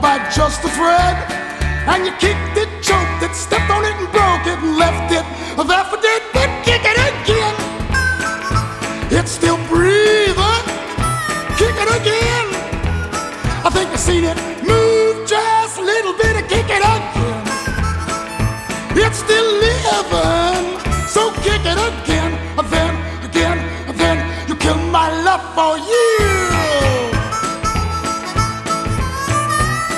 by just a thread, and you kicked it, choked it, stepped on it and broke it and left it there for dead. But kick it again, it's still breathing. Kick it again, I think I've seen it move just a little bit. And kick it again, it's still living. So kick it